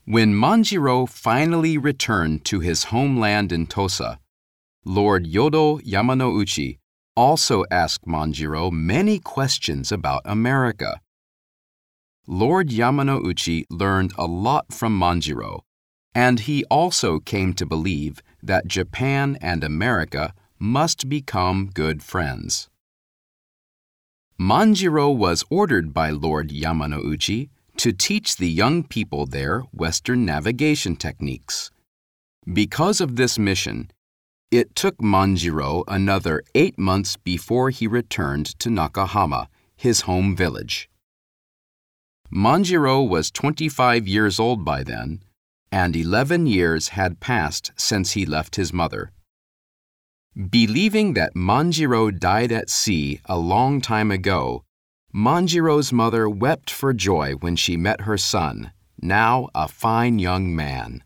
When Manjiro finally returned to his homeland in Tosa, Lord Yodo Yamanouchi also asked Manjiro many questions about America. Lord Yamanouchi learned a lot from Manjiro, and he also came to believe that Japan and America must become good friends. Manjiro was ordered by Lord Yamanouchi to teach the young people there Western navigation techniques. Because of this mission, it took Manjiro another 8 months before he returned to Nakahama, his home village. Manjiro was 25 years old by then, and 11 years had passed since he left his mother. Believing that Manjiro died at sea a long time ago, Manjiro's mother wept for joy when she met her son, now a fine young man.